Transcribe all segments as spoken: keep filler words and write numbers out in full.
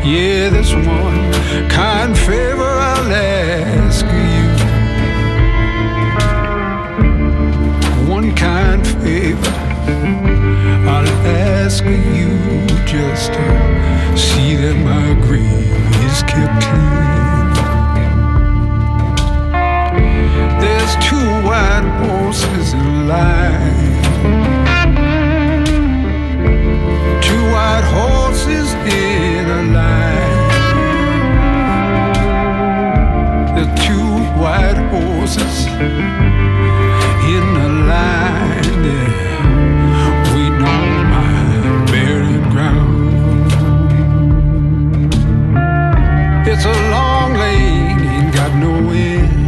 Yeah, there's one kind favor I'll ask you. One kind favor I'll ask you, just to see that my grave is kept clean. There's two white horses in line, two white horses in a line. The two white horses in a line, they're waiting on my burial ground. It's a long lane, ain't got no end.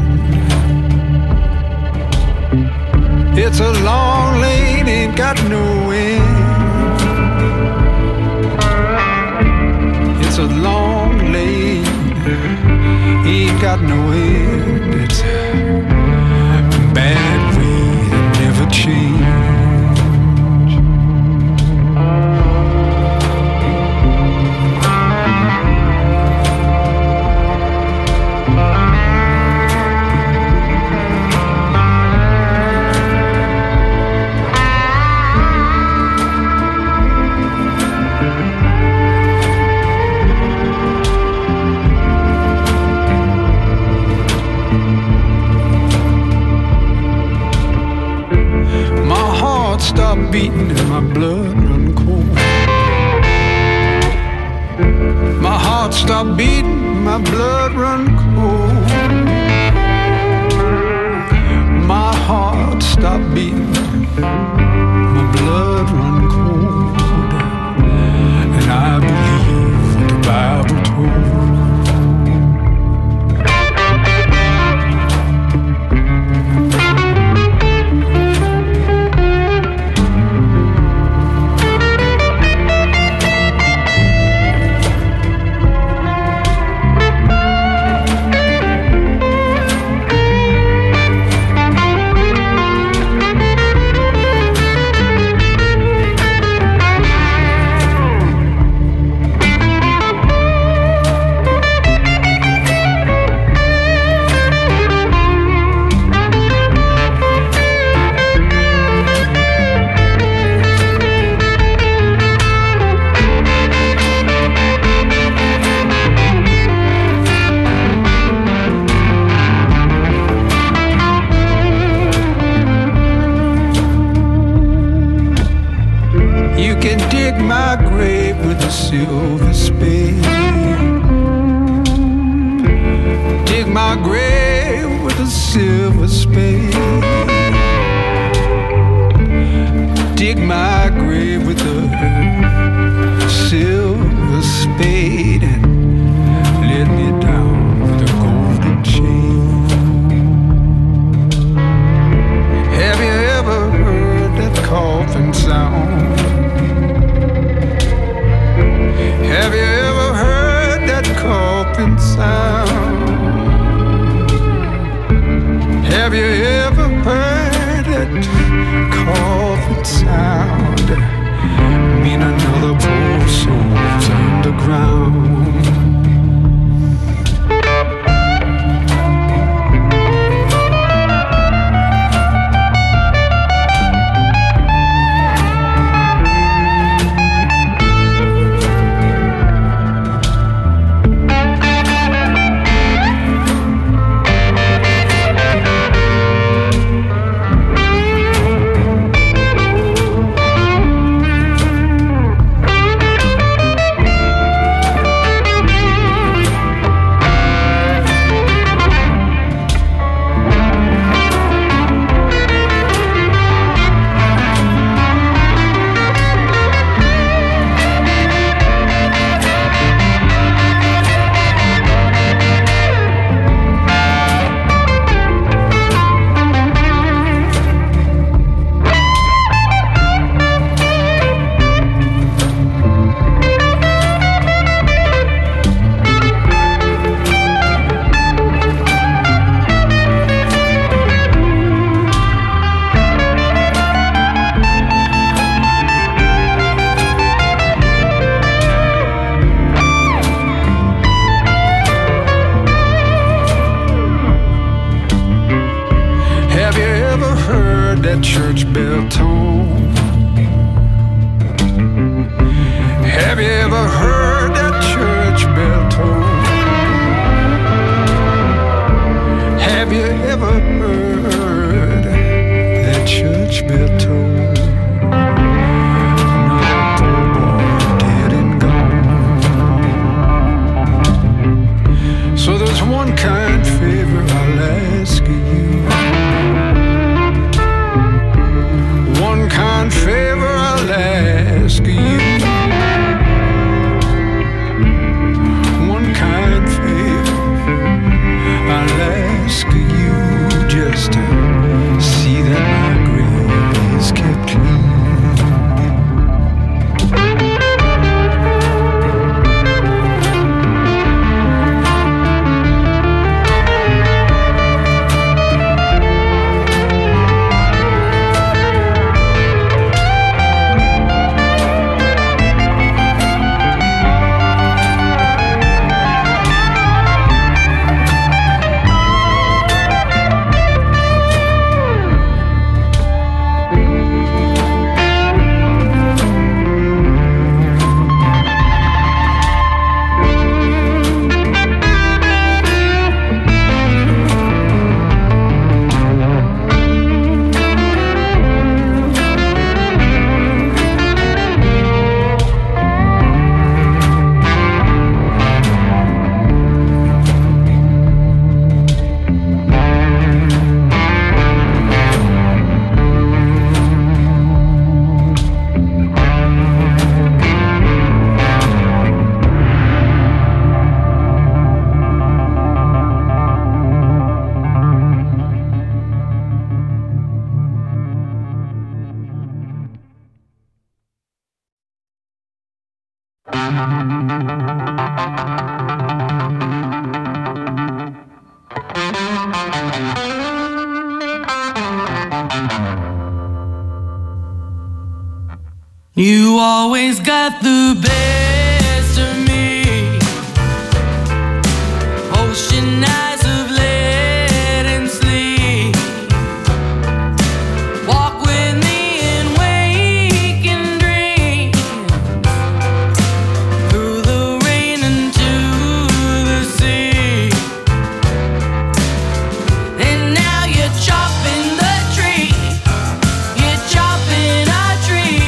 It's a long lane, ain't got no end. It's a long lane, ain't got no end. It's a bad way to never change. Stop beating and my blood run cold. My heart stopped beating, my blood run cold. My heart stopped beating, my blood run cold. And I believe what the Bible told. Silver spade, dig my grave with a silver spade, dig my grave with a silver spade, and let me down with a golden chain. Have you ever heard that coffin sound? Have you ever heard that coffin sound? Have you ever heard that coffin sound? Mean another poor soul's underground. church bell tone. Have you ever heard that church bell tone? Have you ever heard that church bell tone? No, poor boy, dead and gone. So there's one kind favor I'll ask you. One kind favor I'll ask you. One kind favor I'll ask you, just to see that my grave is kept clean. You always got the best of me. Ocean eyes of lead and sleep. Walk with me and wake and dream. Through the rain into the sea. And now you're chopping the tree. You're chopping a tree.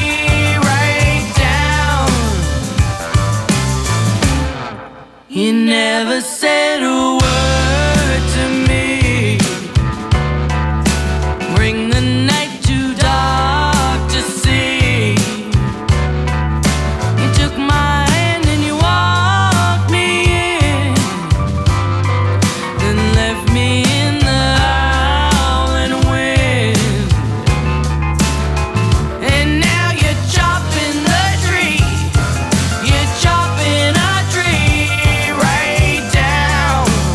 You never said a word to me. Bring the night too dark to see. You took my hand and you walked me in, then left me in the howling wind. And now you're chopping the tree. You're chopping a tree.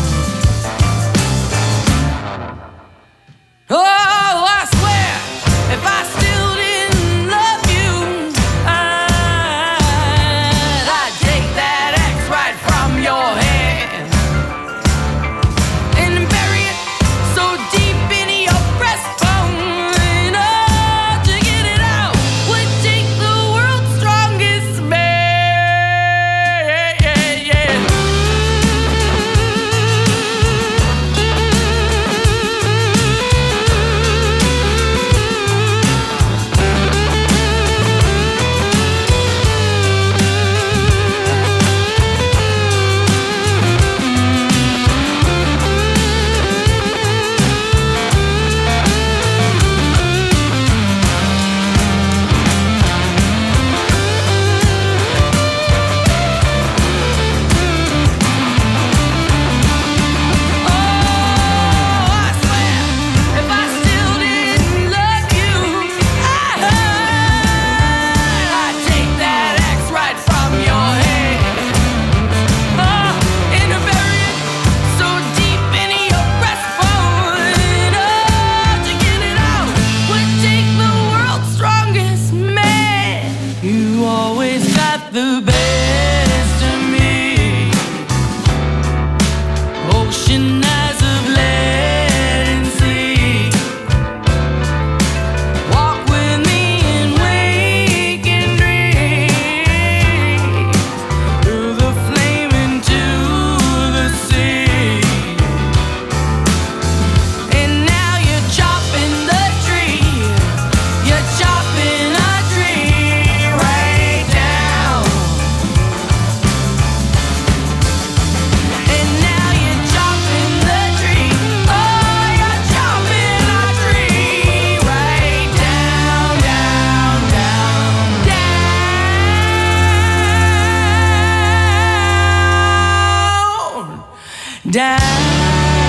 down.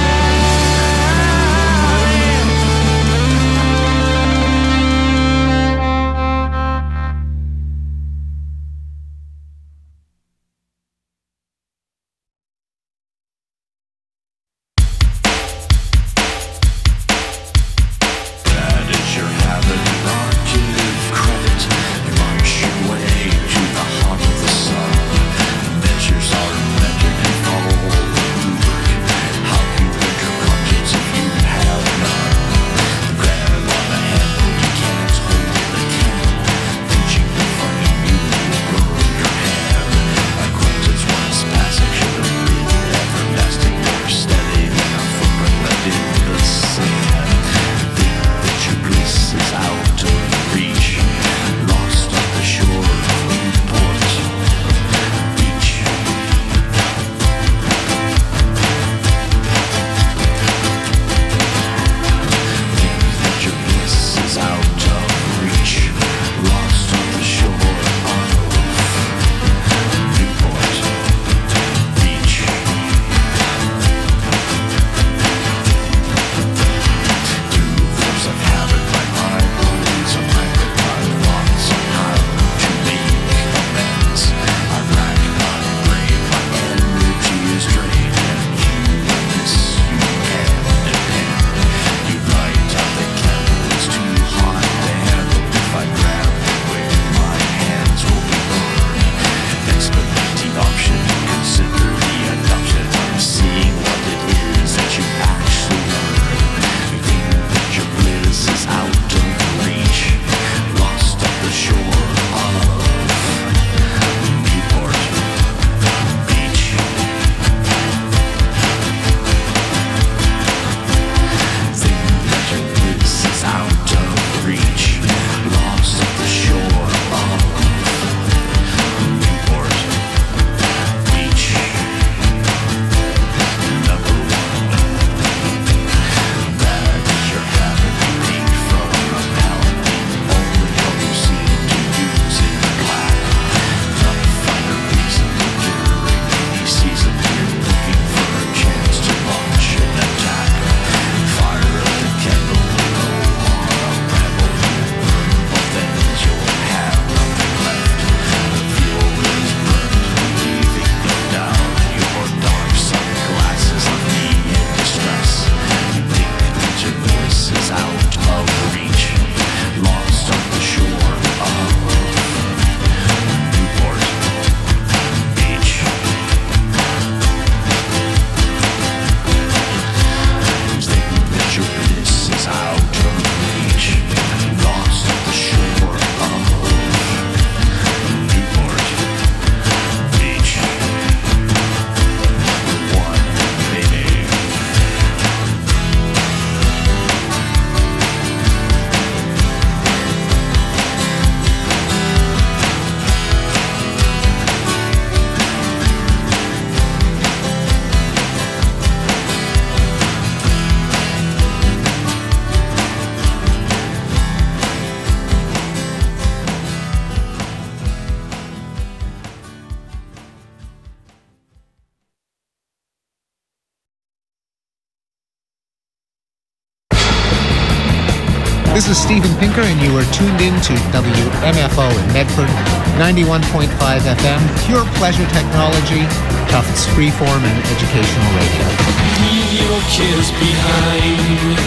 This is Steven Pinker, and you are tuned in to W M F O in Medford, ninety-one point five F M, pure pleasure technology, Tufts freeform and educational radio. Leave your kids behind.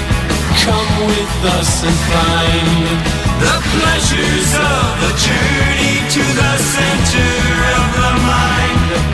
Come with us and find the pleasures of the journey to the center of the mind.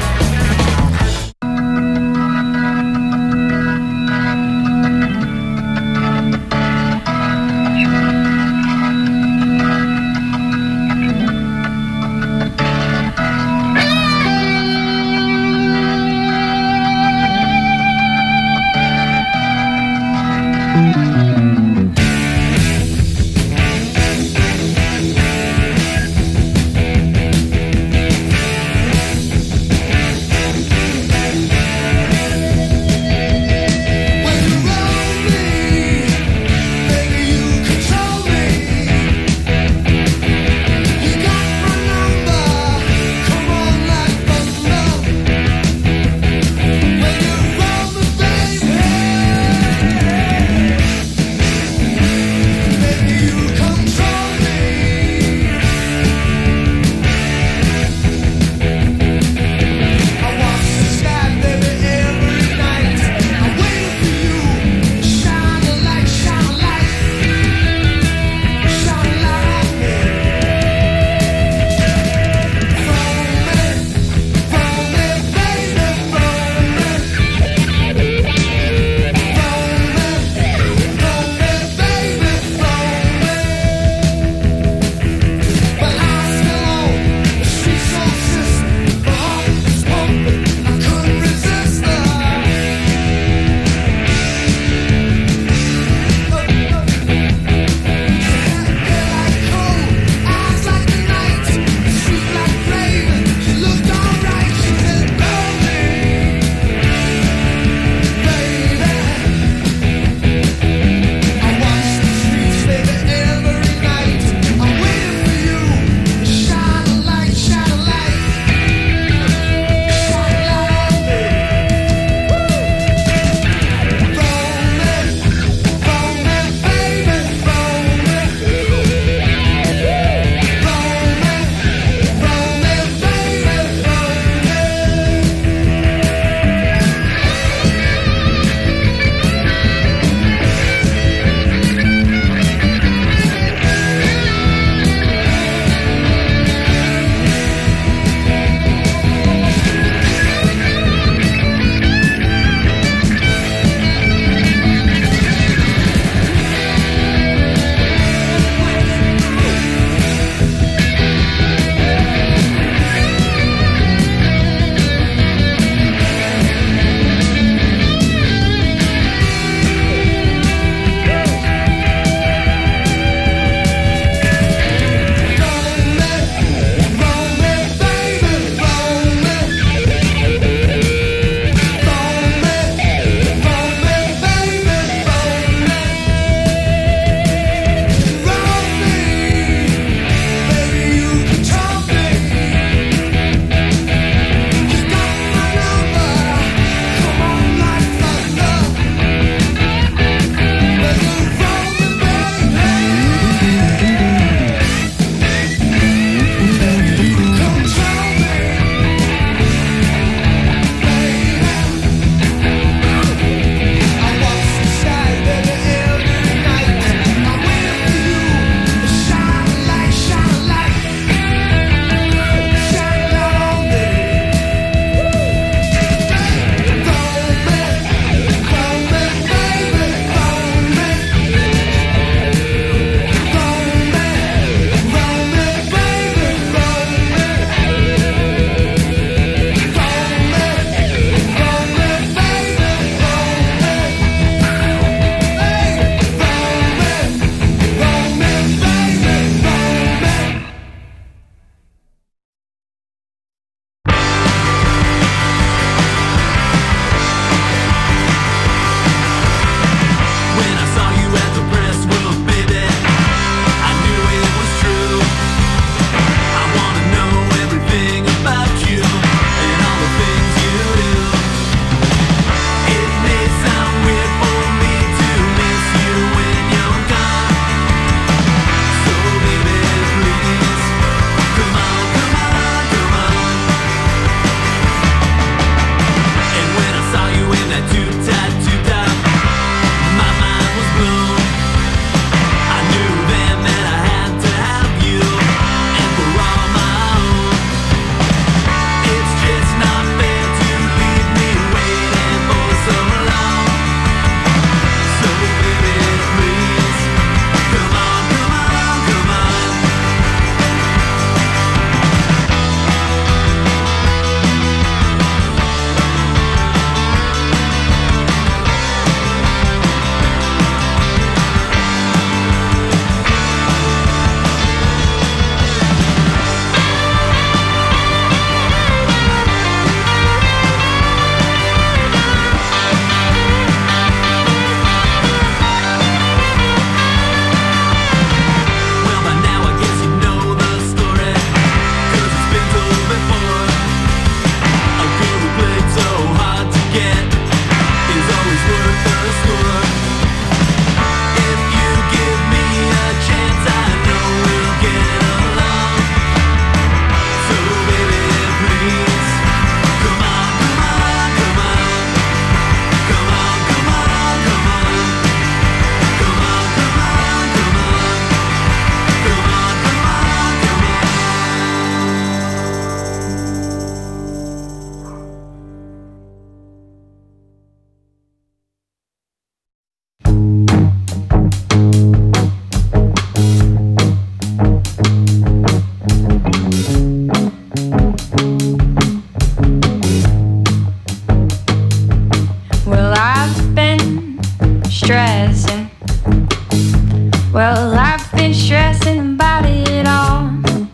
Well, I've been stressing about it all,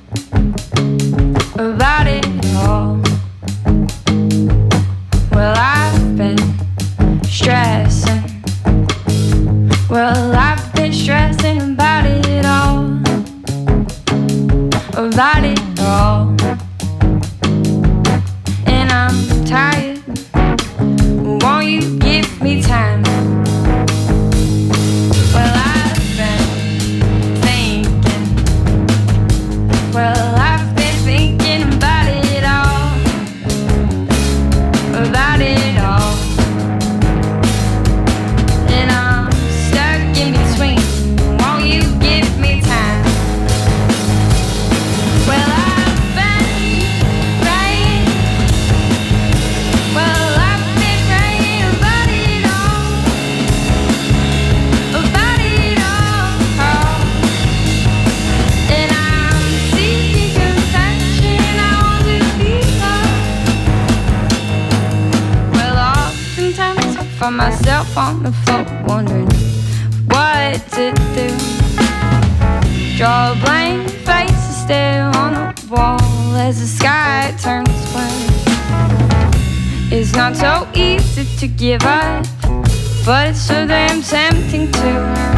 about it all. Well, I've been stressing. Well, I've been stressing about it all, about it all. And I'm tired. Won't you give me time? Well, I've been thinking. Well, I've been thinking about it all, about it all. And I'm stuck in between. Won't you give me time? Well, I've been praying. Well, I've been praying about it all, about it all. And I'm seeking compassion. I want to be loved. Well, oftentimes I find myself on the floor wondering what to do. Draw a blank face and stare on the wall as the sky turns black. It's not so easy to give up, but it's so damn tempting to.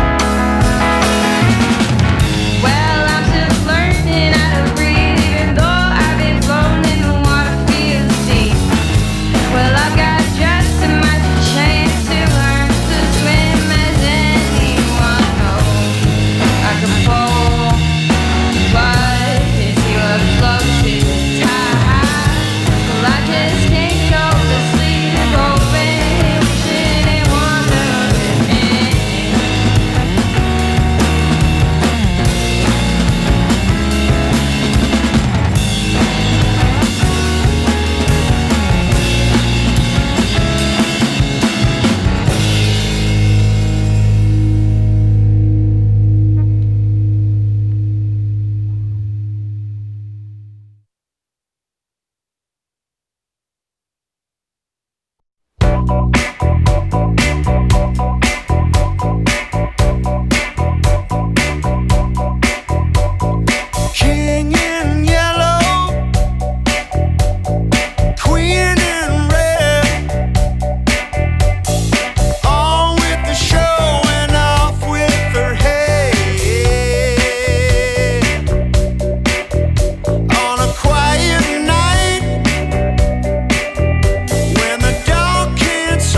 Well, I'm still learning how to breathe, even though I've been floating in the water, feels deep. Well, I've got just as much chance to learn to swim as anyone knows. I can pull, but if you are floating high, well, I just can't go to sleep, hoping, wishing and wondering. King in yellow, queen in red, on with the show and off with her head. On a quiet night, when the dog can't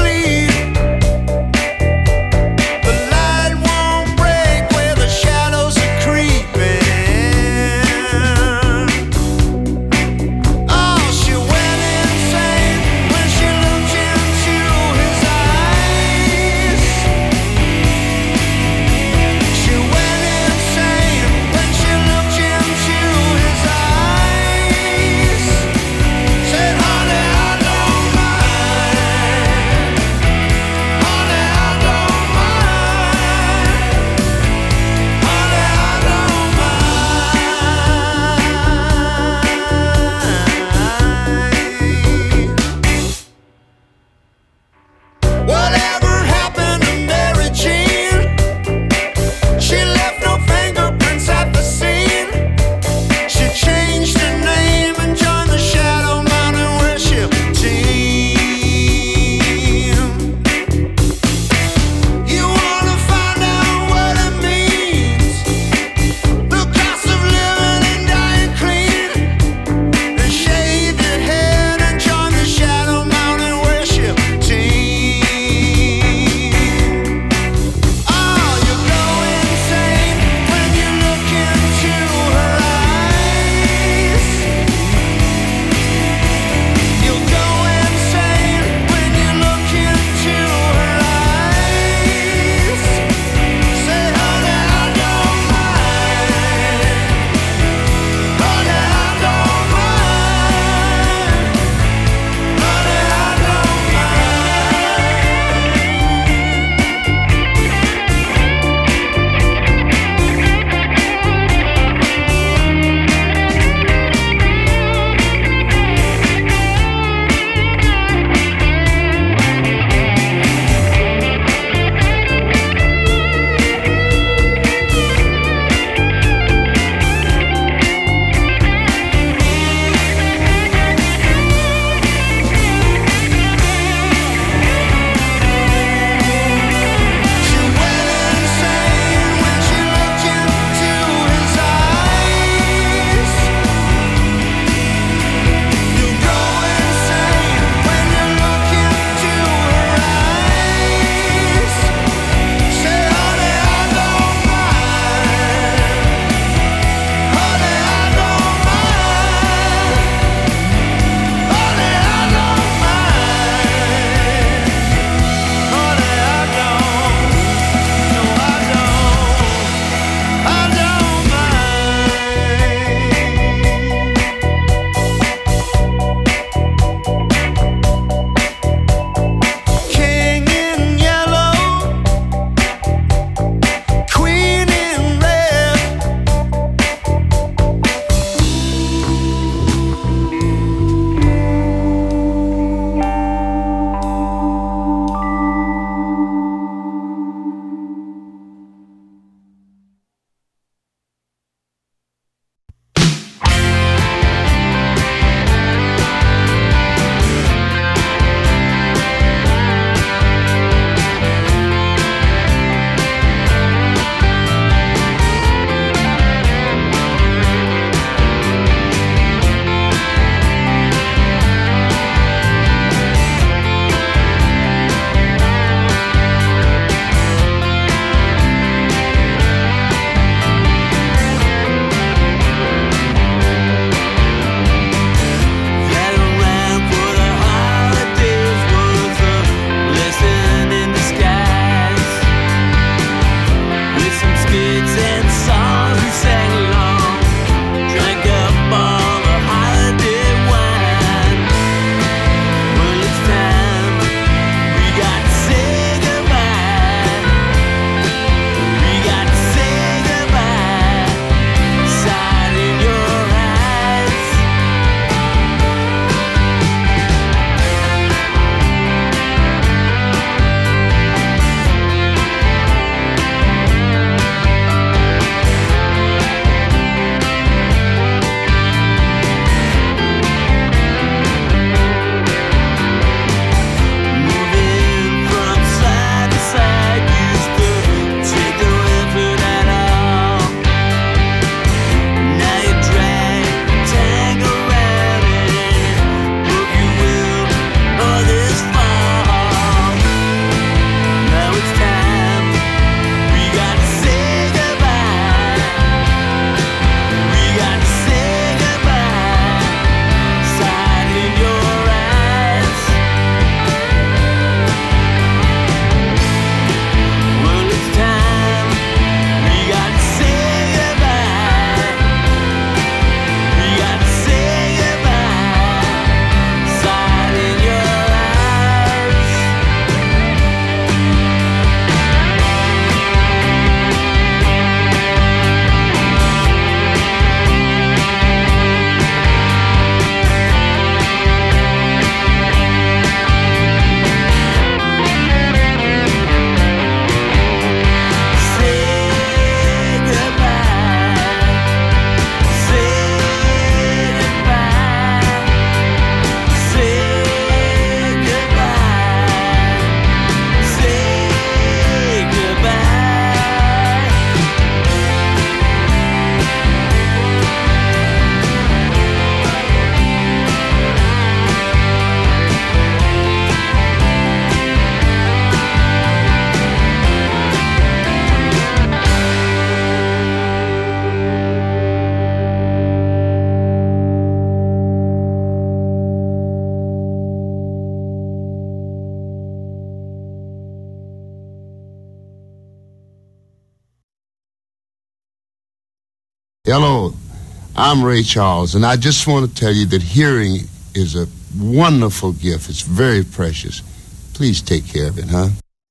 Hello, I'm Ray Charles, and I just want to tell you that hearing is a wonderful gift. It's very precious. Please take care of it, huh?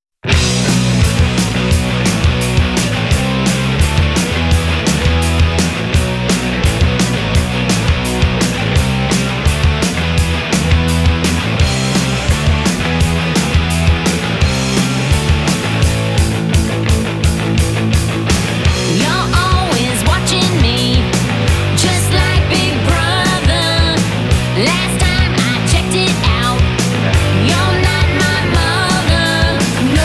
Last time I checked it out, you're not my mother.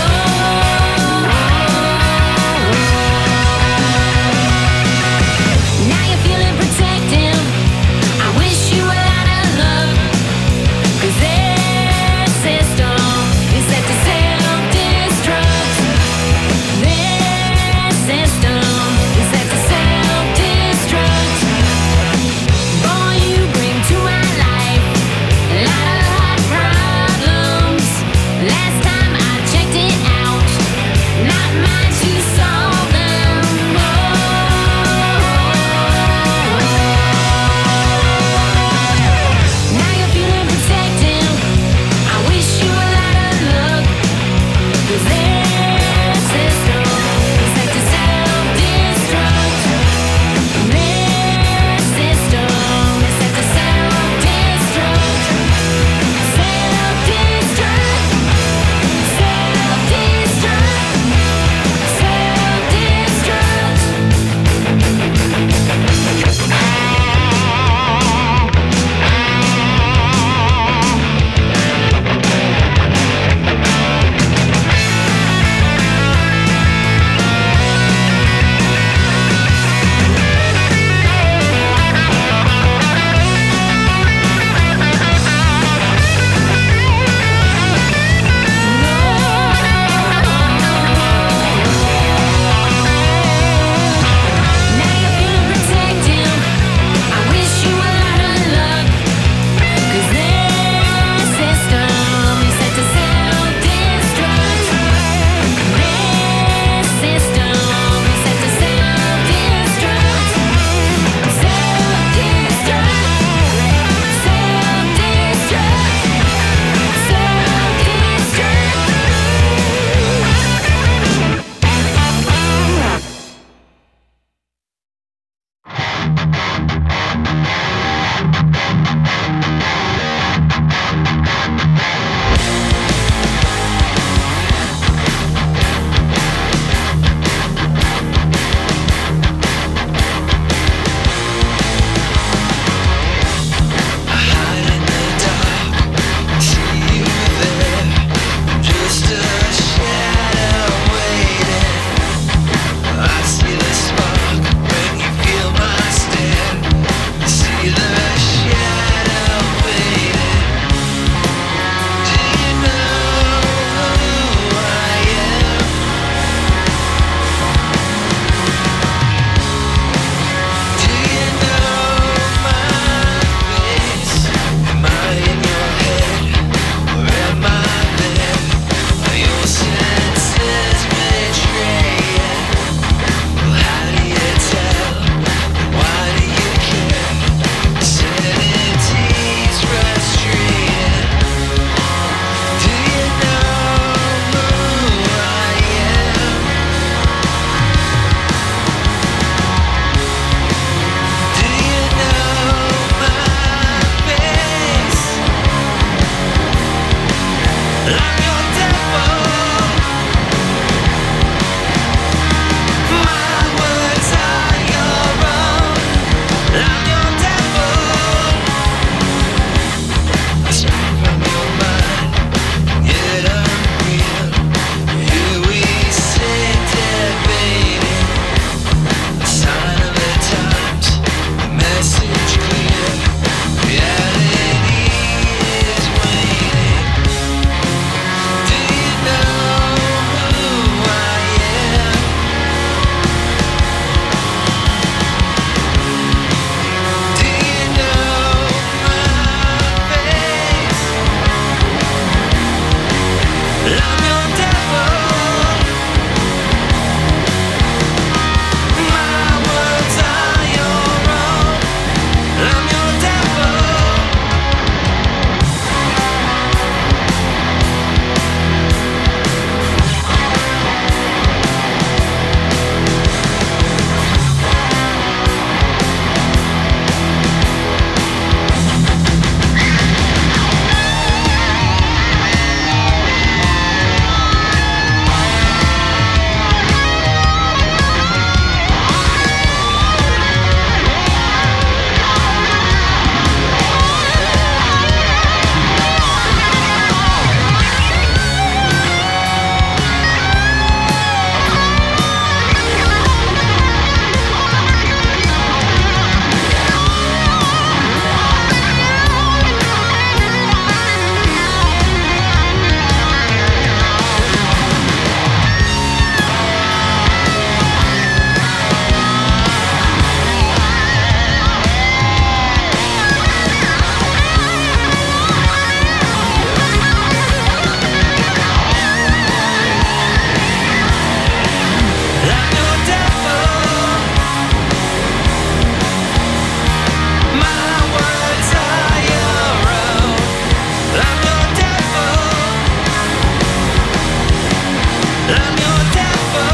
I'm your devil.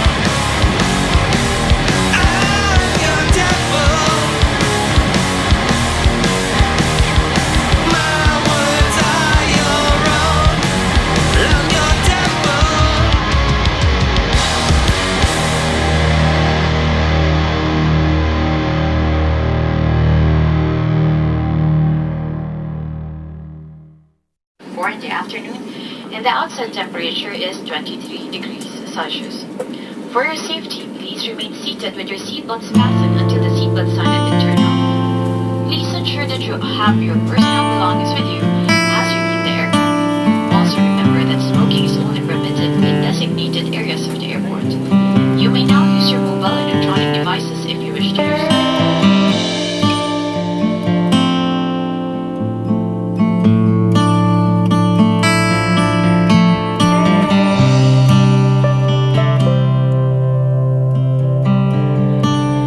I'm your devil. My words are your own. I'm your devil. four in the afternoon, and the outside temperature is twenty-three degrees Celsius. For your safety, please remain seated with your seatbelts fastened until the seatbelt sign has been turned off. Please ensure that you have your personal belongings with you as you leave the aircraft. Also remember that smoking is only permitted in designated areas of the airport. You may now use your mobile electronic devices if you wish to do so.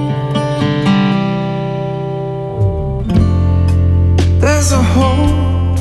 There's a hole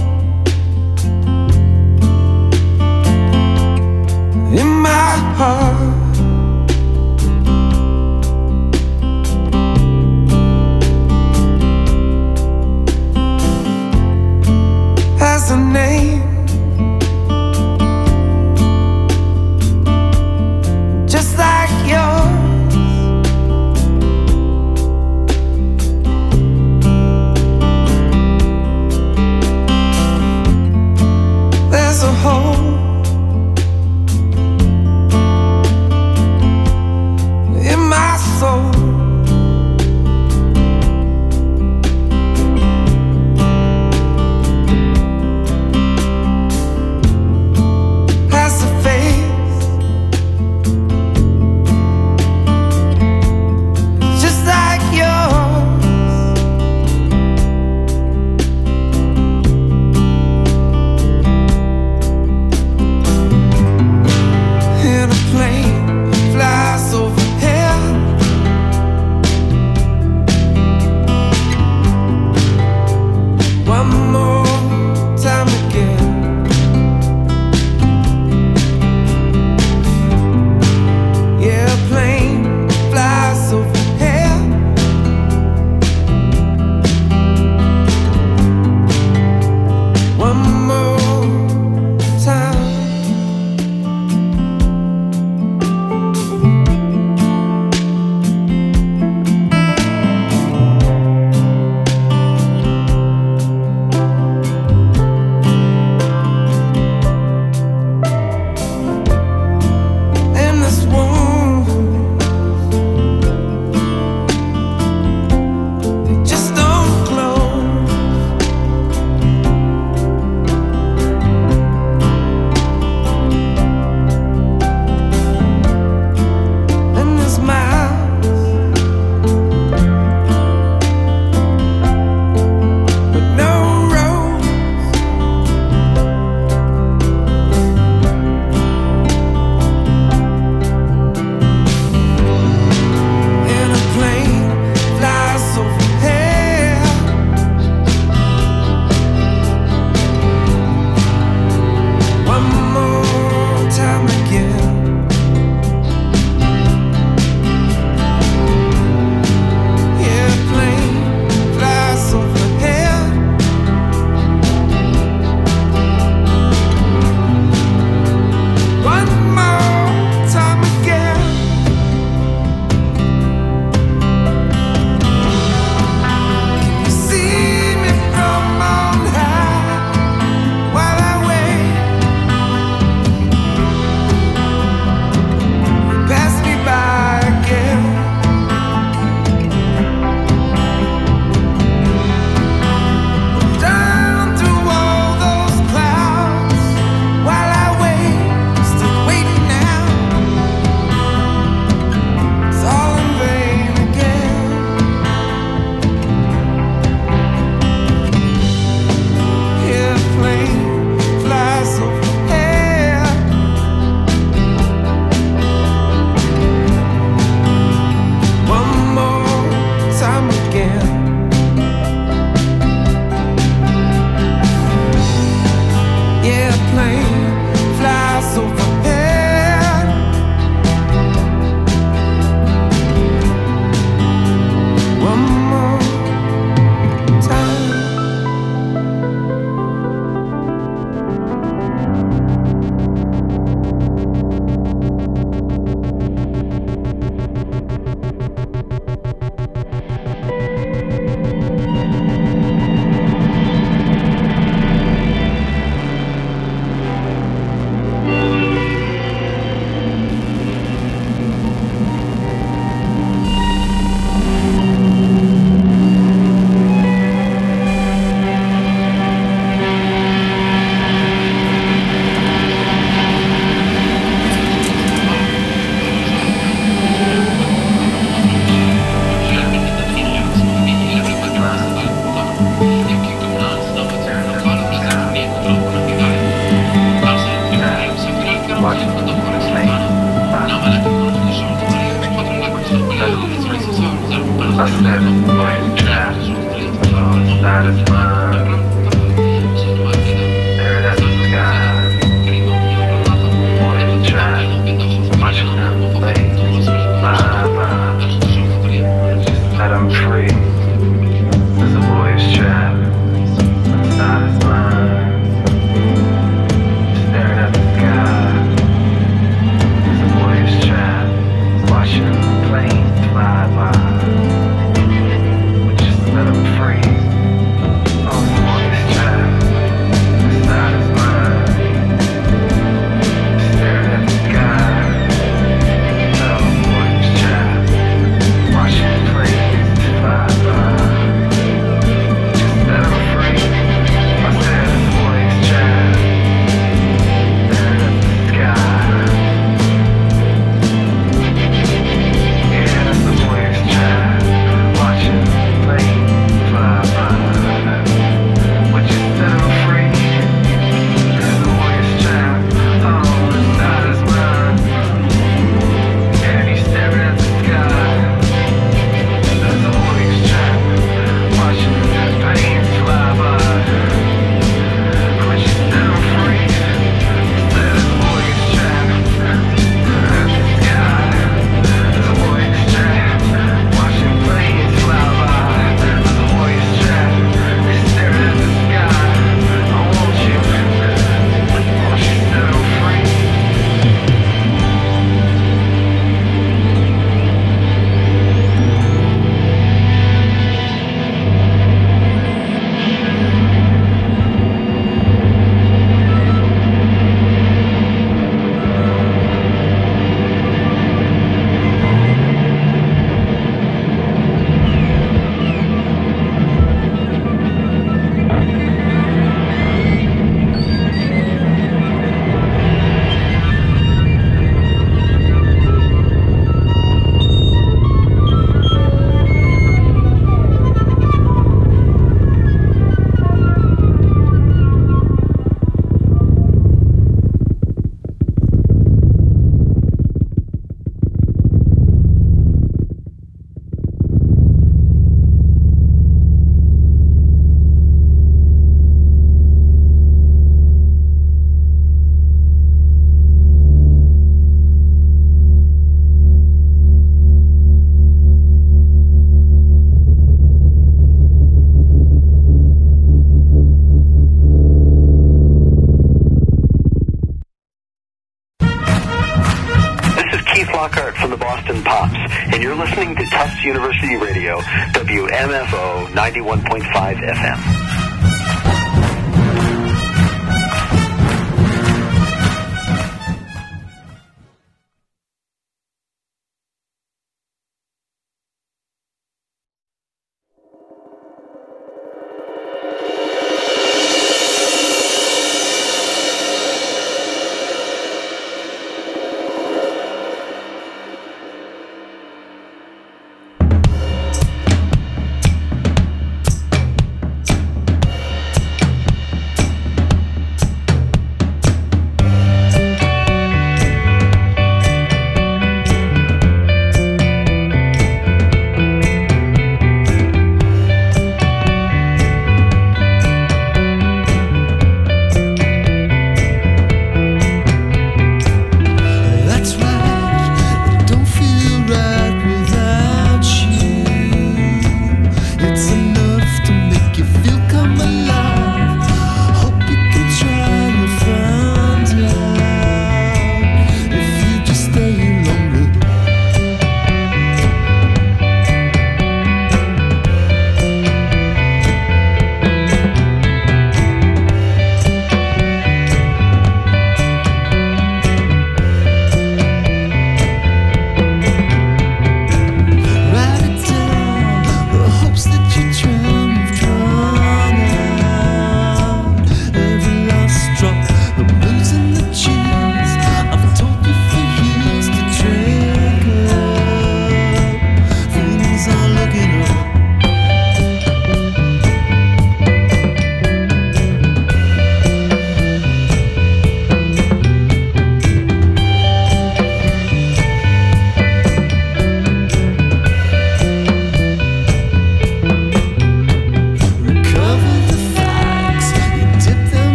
Lockhart from the Boston Pops, and you're listening to Tufts University Radio, W M F O ninety-one point five F M.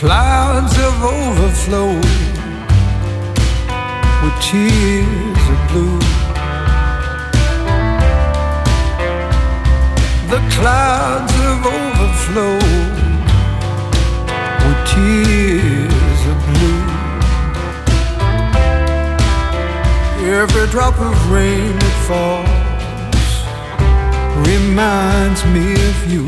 clouds have overflowed with tears of blue. The clouds have overflowed with tears of blue. Every drop of rain that falls reminds me of you.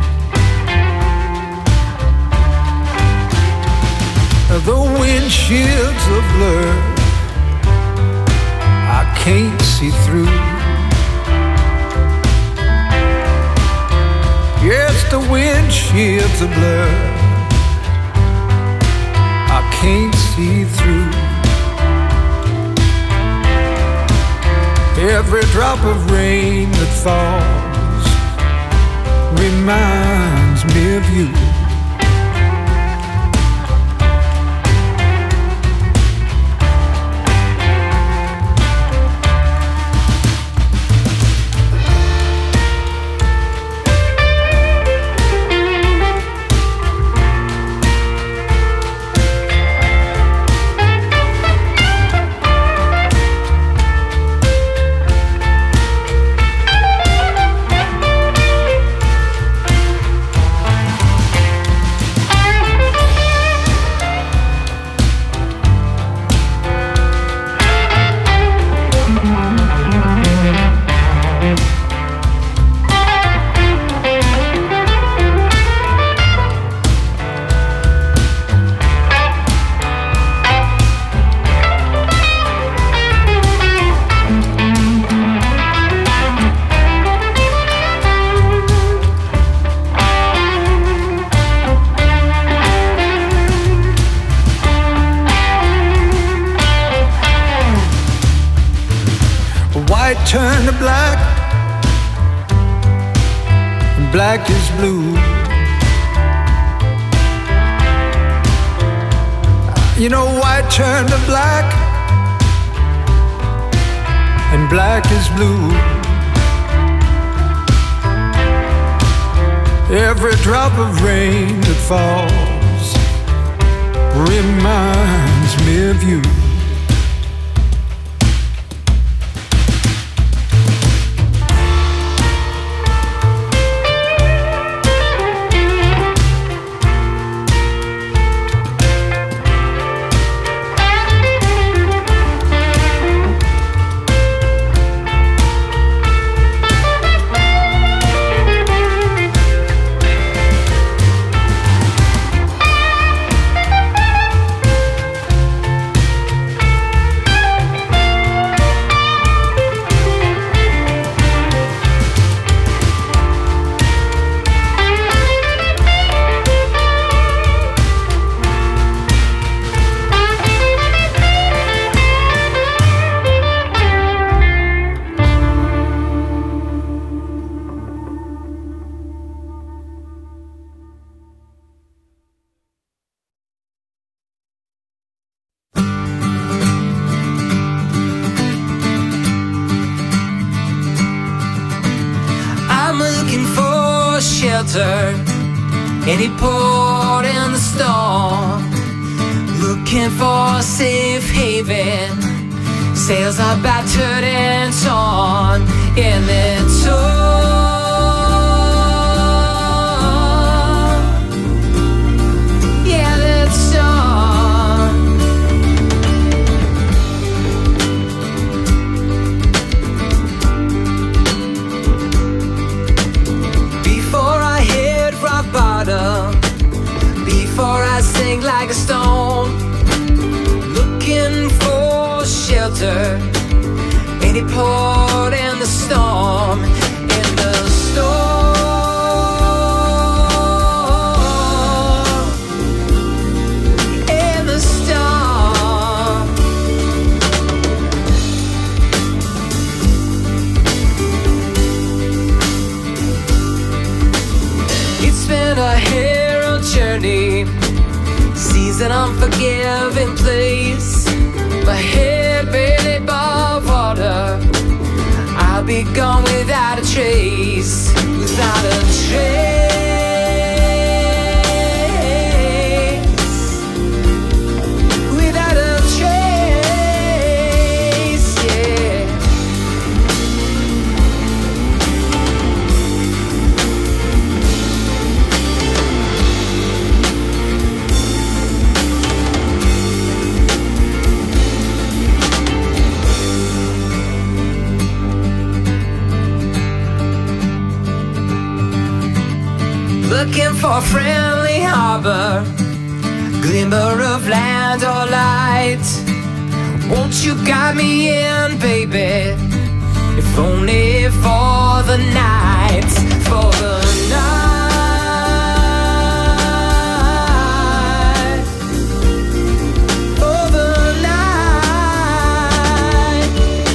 The windshields are blurred, I can't see through. Yes, the windshields are blurred, I can't see through. Every drop of rain that falls reminds me of you. Turn to black, and black is blue. You know, white turn to black, and black is blue. Every drop of rain that falls reminds me of you. Any port in the storm, looking for a safe haven. Sails are battered and torn in the storm. Yeah, that storm. Before I hit rock bottom, before I sink like a stone, looking for shelter, any port in the storm, in the storm, in the storm. It's been a hero journey, seas an unforgiving place. My head barely above water, I'll be gone without a trace, without a trace. looking for a friendly harbor, glimmer of land or light. Won't you guide me in, baby, if only for the night, for the night, for the night.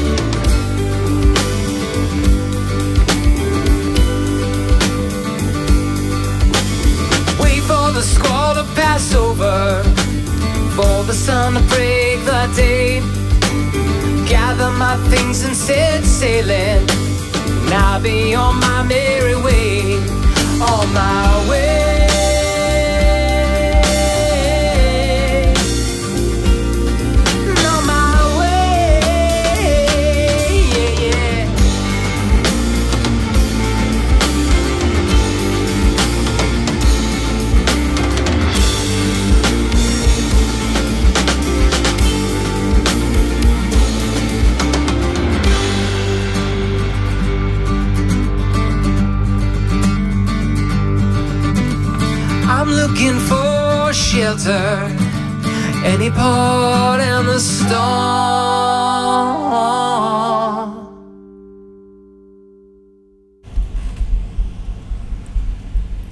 Wait for the squall to pass over, for the sun to break the day. Gather my things and set sailing, and I'll be on my merry way, on my way, on my way, yeah, yeah. I'm looking for shelter, any port in the storm.